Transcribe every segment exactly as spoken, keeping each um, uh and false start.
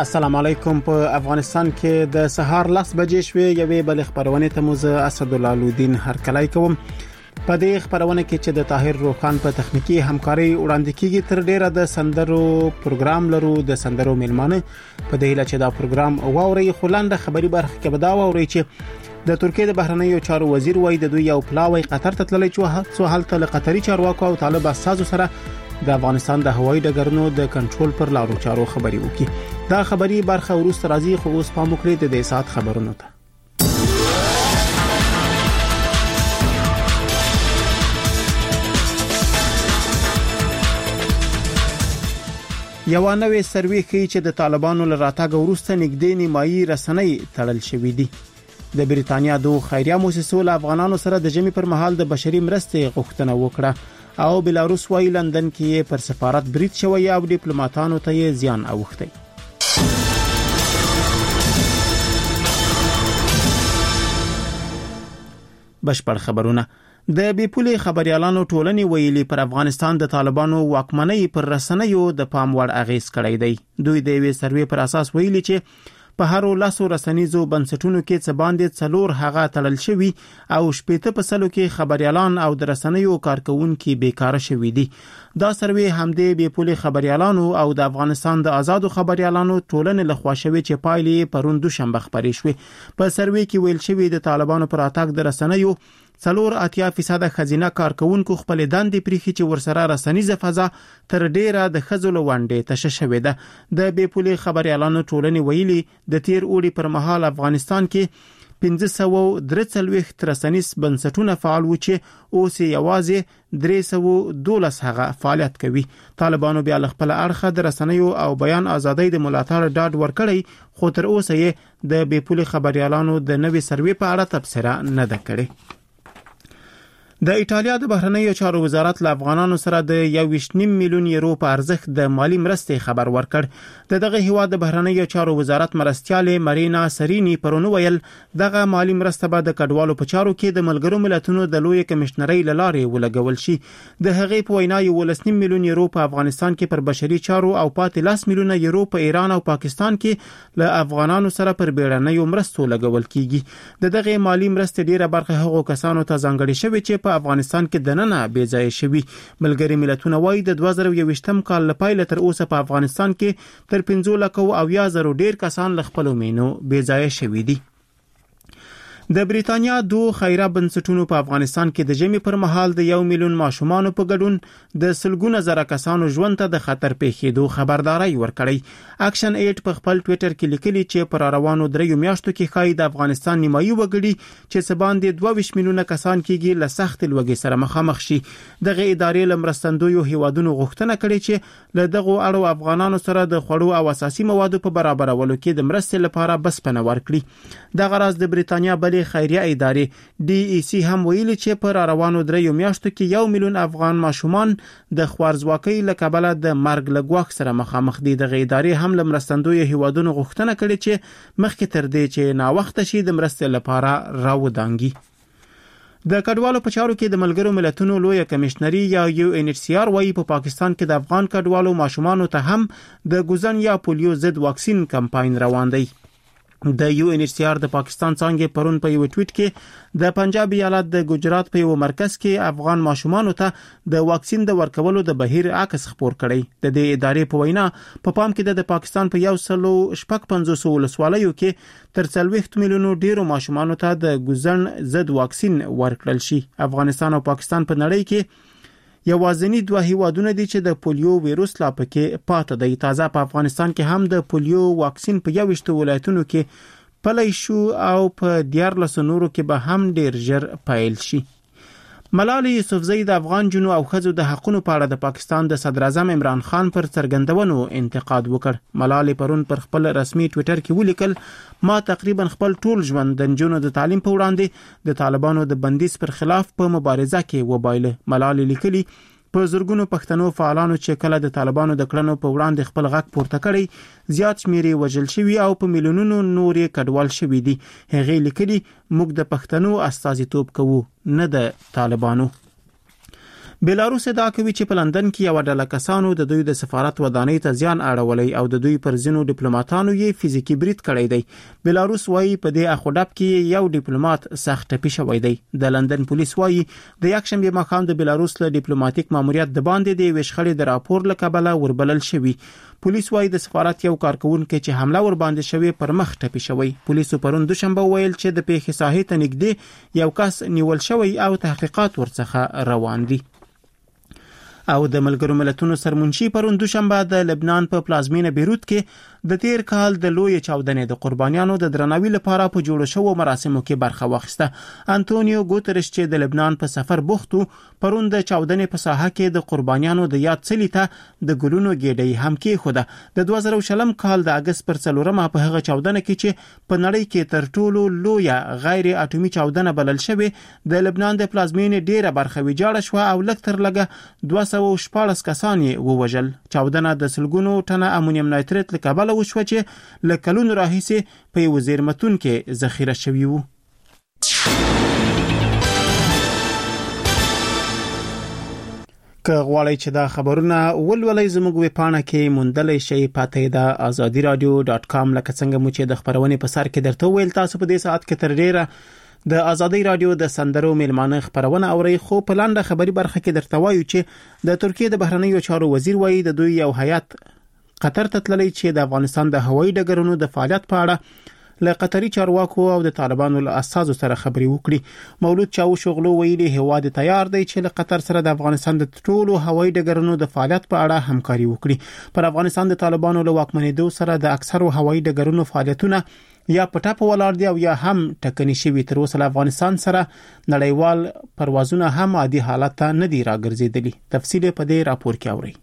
السلام علیکم. په افغانستان کې د سهار لس بجې شوې یوې بل خبرونه ته موزه اسدالله لودین هرکلای کوم. په دې خبرونه کې چې د طاهر روخان په تخنیکی همکاري وړاندې کیږي تر ډیره د سندرو پروګرام لرو د سندرو میلمانه په دې لچې دا پروګرام واوري خلانده خبري برخه کې بدا واوري چې د ترکیه د بهرنیو چارو وزیر وای د دوی یو پلاوی قطر ته تللی چې څو حالت له قطري چارواکو او طالب اساسو سره د افغانستان د هوایي ډګرونو د کنټرول پر لارو چارو خبري وکي. دا خبري برخه ورسته راځي خو اوس په مخکې د دې سات خبرونو ته. یو نوې سروې ښیي چې د طالبانو له راتګ وروسته نږدې نیمایي رسنۍ تړل شوې دي. د بریتانیا دوه خیریه مؤسسو له افغانانو سره د جمی پر مهال د بشري مرستې غوښتنه وکړه او بلاروس وايي لندن کې پر سفارت برید شوی او ډیپلوماټانو ته یې زیان اوښتی. بشپړ خبرونه. د بیپولي خبريالانو ټولنې ویلي پر افغانستان د طالبانو واکمنۍ پر رسنیو د پام وړ اغیز کړی دی. دوی د وی سروې پر اساس ویلي چې په هر لاسو رسنیزو بنسټونو کې څه باندې څلور هغه تړل شوی او شپېته په سلو کې خبريالان او د رسنیو کارکونکو بیکاره شوی دي. دا سروې همدې بیپولي خبريالانو او د افغانستان د آزادو خبريالانو ټولنې لخوا شوی چې پایلې پروند دوشنبه خبرې شوې. په سروې کې ویل شوی د طالبانو پر اتاک د رسنیو څلور اتیا فیصد خزینه کارکونکو خپل دندې پریخي چې ورسره رسنیزه فضا تر ډیره د خزلو وانډې تشه شوې ده. د بیپولي خبريالانو ټولنې ویلي د تیر اوړي پر مهال افغانستان کې پنځه سوه درې څلوېښت رسنیز بنسټونه فعال و چې اوس یوازې درې سوه دولس هغه فعالیت کوي. طالبانو بیا خپل اړخ د رسنیو او بیان ازادۍ د ملاتړ ډاډ ورکړی خو تر اوسه یې د بیپولي خبريالانو د نوې سروې په اړه تبصره نه ده کړې. د ایټالیا د بهرنیو چارو وزارت له افغانانو سره د یو ویشت نیم میلیون یورو په ارزښت د مالی مرستې خبر ورکړ. د دغه هیواد د بهرنیو چارو وزارت مرستياله مرینا سرینی پرونو ویل دغه مالی مرسته به د کډوالو په چارو کې د ملګرو ملتونو د لوی کمشنرۍ لارې ولګول شي. د هغې په وینا یو لس نیم میلیون یورو په افغانستان کې پر بشري چارو او پاتې لاس میلیونه یورو په ایران او پاکستان کې له افغانانو سره پر بیړنیو مرستو لګول کیږي. د دغه مالی مرستې ډیره برخه هغو کسانو ته ځانګړې شوی چې په افغانستان کې دننه بې ځای شوی. ملګری ملتونه وايي د دوه زره یوویشتم کال لپاره تر اوسه په افغانستان کې تر پنځه لک او اویا زره ډیر کسان له خپل مینو بې ځای شوی دي. د بریتانیا دوه خیره بنسټونو په افغانستان کې د جمی پر مهال د یو میلیون ماشومان په ګډون د سلګونه زره کسانو ژوند ته د خطر پیښېدو خبرداري ورکړی. اکشن ایټ په خپل ټوئیټر کې لیکلي چې پر روانو دریو میاشتو کې خای د افغانستان نیمایي وګړي چې څه باندې دوه ویشت میلیونه کسان کېږي له سخت لوګي سره مخامخ شي. دغه ادارې لمرستندوی هیوادونو غوښتنه کړې چې له دغه اړو افغانانو سره د خوړو او اساسي موادو په برابرولو کې د مرستې لپاره بسپنه ورکړي. دغه راز د بریتانیا بلې خیریه ادارې ډي ای سی هم ویلي چې پر روانو دریو میاشتو کې یو میلیون افغان ماشومان د خوارزواکۍ له کبله د مرګ له ګواښ سره مخامخ دي. دغه ادارې هم لمرستندوی هیوادونو غوښتنه کړې چې مخکې تر دې چې ناوخته شي د مرستې لپاره راودانګي. د کډوالو په چارو کې د ملګرو ملتونو لوی کمشنري یا یو ان ایچ سی آر وايي په پاکستان کې د افغان کډوالو ماشومانو ته هم د ګوزن یا پولیو ضد واکسین کمپاین روان دی. د یو ان ایچ سی آر د پاکستان څنګه پرون په یو ټویټ کې د پنجاب ایالت د ګجرات په یو مرکز کې افغان ماشومانو ته د واکسین د ورکولو د بهیر عکس خبر کړی. د دې ادارې په وینا په پام کې د پاکستان په یو سلو شپږ پنځوس ولسوالیو کې تر څلوېښت میلیونو ډیرو ماشومانو ته د ګوزن ضد واکسین ورکړل شي. افغانستان او پاکستان په نړۍ کې یوازینی دوه هیوادونه دي چې د پولیو وایروس لا پکې پاتې دی. تازه په افغانستان کې هم د پولیو واکسین په یوشت ولایتونو کې پلی شو او په دیارلس نورو کې به هم ډیر ژر پیل شي. ملالۍ یوسفزۍ د افغان جنو او ښځو د حقوقو په اړه د پاکستان د صدر اعظم عمران خان پر څرګندونو انتقاد وکړ. ملالۍ پرون پر خپل رسمي ټوئیټر کې ولیکل ما تقریبا خپل ټول ژوند د جنو د تعلیم په وړاندې د طالبانو د بندیز پر خلاف په مبارزه کې وبایله. ملالۍ لیکلي په زرګونو پښتنو فعالانو چې کله د طالبانو د کړنو په وړاندې خپل غږ پورته کړی زیات شمیرې وژل شوي او په میلیونونو نورې کډوال شوي دي. هغې لیکلي موږ د پښتنو استازیتوب کوو نه د طالبانو. بیلاروس ادعا کوي چې په لندن کې یو ډله کسانو د دوی د سفارت ودانۍ ته زیان اړولی او د دوی پر ځینو ډیپلوماټانو یې فزیکی برید کړی دی. بیلاروس وایي په دې اخوډب کې یو ډیپلوماټ سخت ټپي شوی دی. د لندن پولیس وایي د یکشنبه ماښام د بیلاروس له ډیپلوماټیک ماموریت د باندې د وشخړې د راپور لکبله وربلل شوی. پولیس وایي د سفارت یو کارکونکو چې حمله ور باندې شوی پر مخ ټپي شوی. پولیسو پرون دوشنبه ویل چې د پیښې ساحې ته نږدې یو کس نیول شوی او تحقیقات ورڅخه روان دي. او د ملګرو ملتونو سرمنشي پرون دوشنبه د لبنان په پلازمینه بیروت کې د تیر کال د لوی چاودنې د قربانیانو د درناوي لپاره په جوړ شوو مراسمو کې برخه واخیسته. انټونیو ګوتریش چې د لبنان په سفر بوختو پرون د چاودنې په ساحه کې د قربانیانو د یاد څلي ته د ګلونو ګېډۍ هم کې خوده. د دوه زره شلم کال د اگست پر څلورمه په هغه چاودنه کې چې په نړۍ کې تر ټولو لوی غیر اټومي چاودنه بلل شوی د لبنان د پلازمینې ډیره برخه ویجاړه شو او لږ تر لږه دوه سوه او شپاړس کسان یې ووژل. چاودنه د سلګونو ټنه امونیم نایتریت له کبله وشوه چې له کلونو راهیسې په یو زیرمتون کې ذخیره شوی وو. که غواړئ چې دا خبرونه ولولئ زموږ ویب پاڼه کې موندلی شئ پته د آزادي رادیو ډاټ کام. لکه څنګه مو چې د خبرونې په سر کې درته ویل تاسو په دې ساعت کې تر ډیره د آزادي رادیو د سندرو میلمانه خبرونه اوري. خو په لاندې خبري برخه کې درته وایو چې د ترکیه د بهرنیو چارو وزیر وایي د دوی یو هیئت قطر ته تللی چې د افغانستان د هوایي ډګرونو د فعالیت په اړه له قطري چارواکو او د طالبانو له اساسو سره خبري وکړي. مولود چاوشغلو ویلي هواد تیار دی چې له قطر سره د افغانستان د ټولو هوایي ډګرونو د فعالیت په اړه همکاري وکړي. پر افغانستان د طالبانو له واکمنېدو سره د اکثرو هوایي ډګرونو فعالیتونه یا پټه په ولاړ دی او یا هم ټکني شوی. تر اوسه افغانستان سره نړیوال پروازونه هم عادي حالت ته نه دی راګرځیدلی. تفصیل په دې راپور کې اورئ.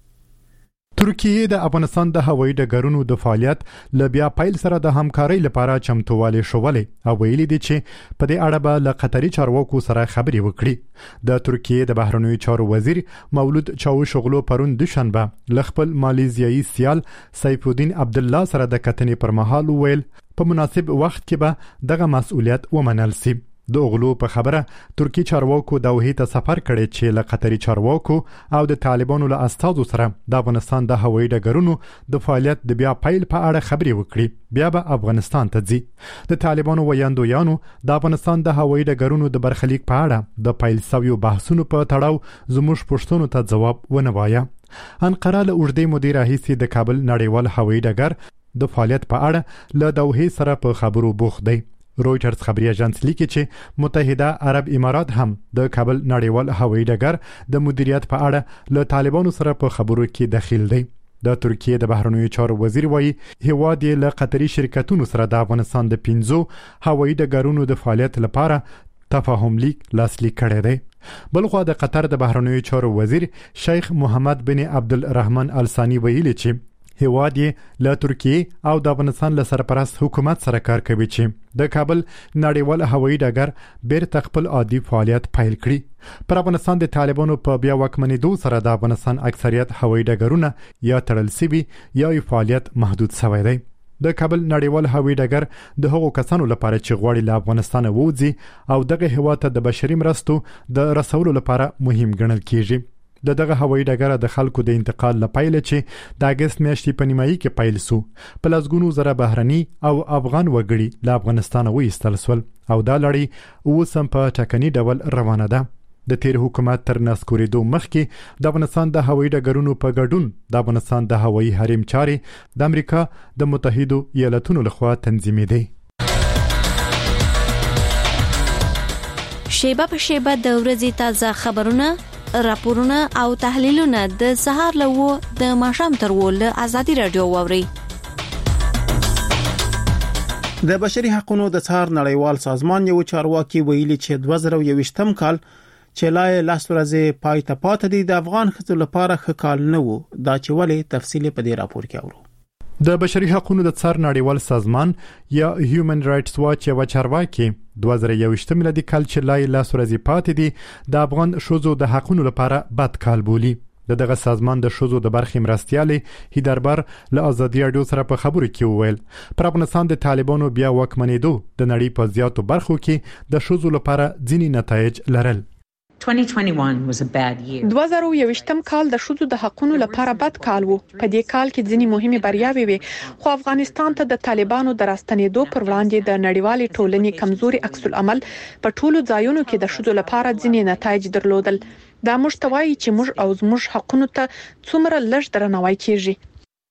ترکیه د افغانستان د هوایي ډګرونو د فعالیت ل بیا پایل سره د همکارۍ لپاره چمتووالی شولې او ویلي دي چې په دې اړه به له قطري چارواکو سره خبري وکړي. د ترکیه د بهرنیو چارو وزیر مولود چاوشغلو پرون دوشنبه ل خپل مالیزیایي سیال سیف الدین عبد الله سره د کتنې پر مهال ویل په مناسب وخت کې به دغه مسؤلیت ومنل شي. د اوغلو په خبره ترکی چارواکو دوحې ته سفر کړی چې له قطري چارواکو او د طالبانو له استازو سره د افغانستان د هوایي ډګرونو د فعالیت د بیا پیل په اړه خبري وکړي. بیا به افغانستان ته ځي. د طالبانو ویاندویانو د افغانستان د هوایي ډګرونو د برخلیک په اړه د پیل شویو بحثونو په تړاو زموږ پوښتنو ته ځواب ونه وایه. انقره له اوږدې مودې راهیسې د کابل نړیوال هوایي ډګر د فعالیت په اړه له دوحې سره په خبرو بوخت دی. رويټرز خبري اژانس لیکي چې متحده عرب امارات هم د کابل نړیوال هوایي ډګر د مدیریت په اړه له طالبانو سره په خبرو کې دخیل دی. د ترکیه د بهرنیو چارو وزیر وایي هیواد یې له قطري شرکتونو سره د افغانستان د پنځو هوایي ډګرونو د فعالیت لپاره تفاهم لیک لاسلیک کړی دی. بلخوا د قطر د بهرنیو چارو وزیر شیخ محمد بن عبدالرحمن الثانی ویلي چې هیواد یې له ترکیه او د افغانستان له سرپرست حکومت سره کار کوي چې د کابل نړیوال هوایي ډګر بیرته خپل عادي فعالیت پیل کړي. پر افغانستان د طالبانو په بیا واکمنېدو سره د افغانستان اکثریت هوایي ډګرونه یا تړل شوي یا فعالیت محدود شوی دی. د کابل نړیوال هوایي ډګر د هغو کسانو لپاره چې غواړي له افغانستان ووځي او دغه هیواد ته د بشري مرستو د رسولو لپاره مهم ګڼل کیږي. د دغه هوایي ډګر د خلکو د انتقال لپاره چې د اگست میاشتې په نیمایي کې پیل سو په لسګونو زره بهرني او افغان وګړي له افغانستان وایستل سول او دا لړۍ اوس هم په ټکني ډول روانه ده. د تیر حکومت تر نسکورېدو مخکې د افغانستان د هوایي ډګرونو په ګډون د افغانستان د هوایي حریم چارې د امریکا د متحدو ایالاتونو لخوا تنظیمېدې. شیبه په شیبه د ورځې تازه خبرونه، راپورونه او تحلیلونه د سهار لوو د ماښام تر ول آزادي رادیو ووري. د بشري حقوقو د څار نړیوال سازمان یو چارواکي ویلي چې دوه زره یوویشتم کال چې لای لاس ورځې پای ته پاتې دي د افغان ښځو لپاره ښه کال نه وو. دا چې ولې تفصیل په دې راپور کې اورو. د بشري حقوقو د څار نړیوال سازمان یا هیومن رائټس واچ یو چارواکي دوه زره یوویشتم میلادي کال چې لای لاس ورځې پاتې دي د افغان ښځو د حقوقو لپاره بد کال بولي. د دغه سازمان د ښځو د برخې مرستيالي هیدربر له آزادي رادیو سره په خبرو کې وویل پر افغانستان د طالبانو بیا واکمنېدو د نړۍ په زیاتو برخو کې د ښځو لپاره ځینې نتایج لرل. دوه زره یوویشتم کال د ښځو د حقوقو لپاره بد کال وو. په دې کال کې ځینې مهمه بریاوې وې، خو افغانستان ته د طالبانو د راستنېدو پر وړاندې د نړیوالې ټولنې کمزوري عکس العمل په ټولو ځایونو کې د ښځو لپاره ځینې نتایج درلودل. دا موږ ته وایي چې موږ او زموږ حقوقو ته څومره لږ درناوی کیږي.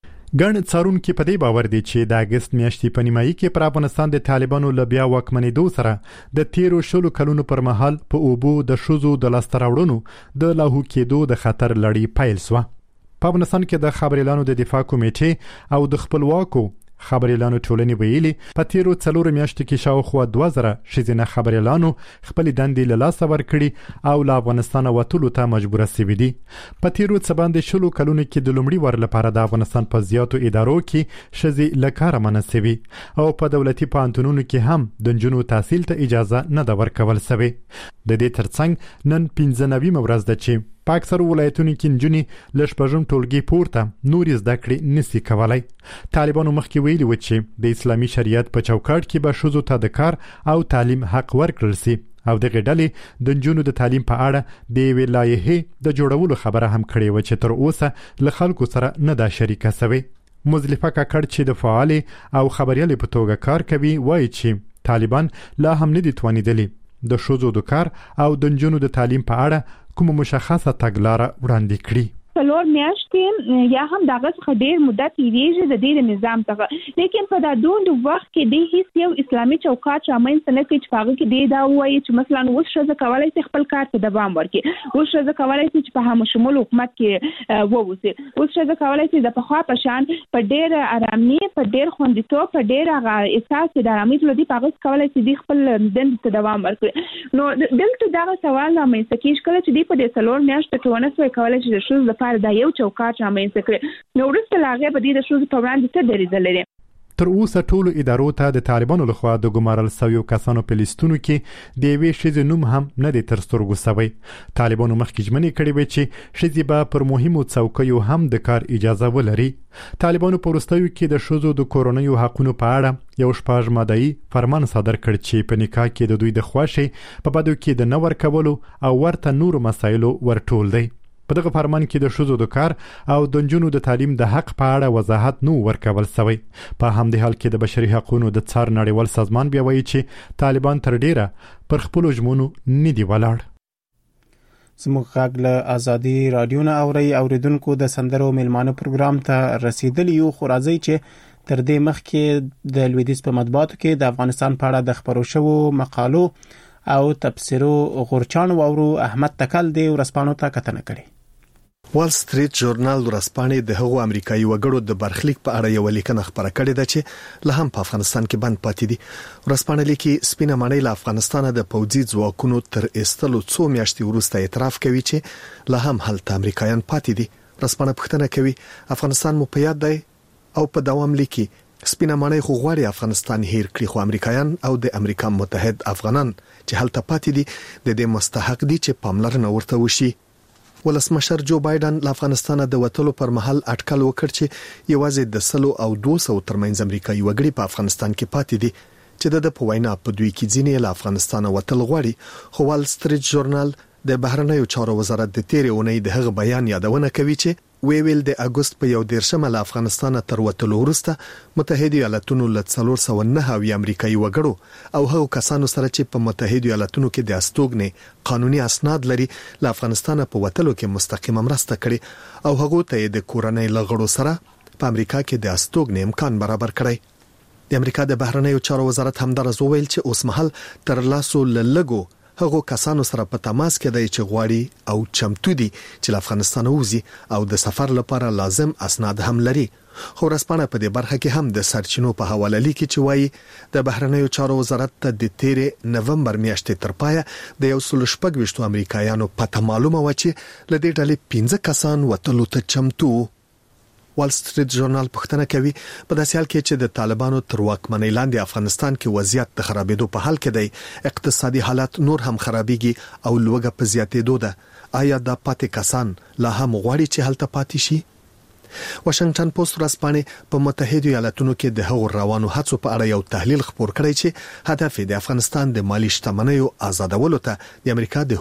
ګڼ څارونکي په دې باور دي چې د اگست میاشتې په نیمایي کې پر افغانستان د طالبانو له بیا واکمنېدو سره د تیرو شلو کلونو پر مهال په اوبو د ښځو د لاسته راوړنو د لاهو کېدو د خطر لړۍ پیل شوه. په افغانستان کې د خبريالانو د دفاع کمیټې او د خپلواکو خبريالانو ټولنې ویلي په تیرو څلور میاشتو کې شاوخوا دوه زره ښځینه خبريالانو خپل دندې له لاسه ورکړي او له افغانستان وتلو ته مجبور شوي دي. په تیرو څه باندې شلو کلونو کې د لومړي ور لپاره د افغانستان په زیاتو ادارو کې ښځې له کاره منع شوي او په دولتي پوهنتونونو کې هم د نجونو تحصیل ته اجازه نه ده ورکول شوې. د دې ترڅنګ نن پنځه نوي ورځ ده چې په اکثرو ولایتونو کې نجونې له شپږم ټولګي پورته نورې زده کړې نشي کولی. طالبانو مخکې ویلي و چې د اسلامي شریعت په چوکاټ کې به ښځو ته د کار او تعلیم حق ورکړل شي او دغه ډلې د نجونو د تعلیم په اړه د یوې لایحې د جوړولو خبره هم کړې و چې تر اوسه له خلکو سره نه ده شریکه شوې. مزدلفه کاکړ چې د فعالې او خبريالې په توګه کار کوي وایي چې طالبان لا هم نه دي توانیدلي د ښځو د کار او د نجونو د تعلیم په اړه کوم مشخصه تګلاره وړاندې کړي. څلور میاشتې یا هم دغه څخه ډیر مدت یېږي د دې نظام څخه، لیکن په دا دوند وخت کې د هیڅ یو اسلامي چوکاټ شامل نه کوي چې هغه کې دی دا وایي چې مثلا اوس ښځه کولای شي خپل کار ته دوام ورکړي، اوس ښځه کولای شي چې په همشمول حکومت کې ووځي، اوس ښځه کولای شي د پخوا په شان په ډیر آرامي، په ډیر خوندیتوب، په ډیر هغه احساس د آرامۍ لري، په هغه کولای شي د خپل دند ته دوام ورکړي. نو دلته دا سوال رامنځته کیږي کله چې د په دې څلور میاشتو کې ونه سوی کولای شي د ښځو دا یو چوکاټ رامنځته کړي، نو وروسته له هغې به دوی د ښځو په وړاندې څه دریځ لري. تر اوسه ټولو ادارو ته د طالبانو لخوا د ګمارل شویو کسانو په لیستونو کې د یوې ښځې نوم هم نه دی تر سترګو شوی. طالبانو مخکې ژمنې کړې وې چې ښځې به پر مهمو څوکیو هم د کار اجازه ولري. طالبانو په وروستیو کې د ښځو د کورنیو حقونو په اړه یو شپږ ماده‌ای فرمان صادر کړ چې په نکاح کې د دوی د خوښې په بدو کې د نه ورکولو او ورته نورو مسایلو ورټول دی. په دغه فرمان کې د ښځو د کار او د نجونو د تعلیم د حق په اړه وضاحت نو ورکول شوی. په همدې حال کې د بشري حقوقو د څار نړیوال سازمان بیا وایي چې طالبان تر ډیره پر خپل ژمنو نه دی ولاړ. زموږ غږ له ازادي رادیو نه اوري اوریدونکو د سندرو میلمانه پروګرام ته رسیدلی یو، خو راځي چې تر دې مخکې د لویدیځ په مطبوعاتو کې د افغانستان په اړه د خبرو شوو مقالو او تفسیرو غورچان وورو. احمد تکل دی ورسپانو ته کتنه کړي. وال سټریټ ژورنال ورسپانې د هغو امریکایي وګړو د برخلیک په اړه یو لیکنه خبره کړې ده چې له هم په افغانستان کې بند پاتې دي. ورسپانې لیکي سپینه ماڼۍ له افغانستان د پوځي ځواکونو تر ایستلو څو میاشتې وروسته اعتراف کوي چې له هم هلته امریکایان پاتې دي. ورسپانې پوښتنه کوي افغانستان مو په یاد دی او په دوام لیکي سپینه ماڼۍ خو غواړي افغانستان هیر کړي، خو امریکایان او د امریکا متحد افغانان چې هلته پاتې دي د دې مستحق دي چې پاملرنه ورته وشي. ولسمشر جو بایدن له افغانستان د وټلو پر مهال اټکل وکړ چې یوازې د سلو او دوه سوه ترمنځ امریکایي وګړي په افغانستان کې پاتې دي چې د په وینا په دوی کې ځینې له افغانستان وټل غواړي. خو وال سټریټ ژورنال د بهرنیو چارو وزارت د تیرې اونۍ د هغه بیان یادونه کوي چې وی ویل د اگست په یو دیرشمه له افغانستان تر وټلو وروسته متحده ایالاتونو له څلور سوه نهه امریکایي وګړو او هغو کسانو سره چې په متحده ایالاتونو کې د استوګنې قانوني اسناد لري له افغانستان په وټلو کې مستقیمه مرسته کړې او هغه ته د کورنۍ لغړو سره په امریکا کې د استوګنې امکان برابر کړی. د امریکا د بهرنیو چارو وزارت همدارس وویل چې اوس مهال تر لاسو لږو هغه کسانو سره په تماس کې دی چې غواړي او چمتو دي چې له افغانستان وځي او د سفر لپاره لازم اسناد هم لري. خو رسپانه په دې برخه کې هم د سرچینو په حواله لیکي چې وایي د بهرنیو چارو وزارت ته د تیرې نومبر میاشتې تر پایه د یو سل شپږ ویشتو امریکایانو پته معلومه و چې له دې ډلې پنځه کسان وټلو ته چمتو. وال سټریټ ژورنال پوښتنه کوي په داسې حال کې چې د طالبانو تر واکمنۍ لاندې افغانستان کې وضعیت د خرابېدو په حال کې دی، اقتصادي حالات نور هم خرابېږي او لوږه په زیاتېدو ده، آیا دا پاتې کسان لا هم غواړي چې هلته پاتې شي؟ واشنگټن پوسټ ورځپاڼې په متحده ایالاتونو کې د هغو روانو هڅو په اړه یو تحلیل خپور کړی چې هدف د افغانستان د مالی شتمنیو آزادولو ته د امریکا د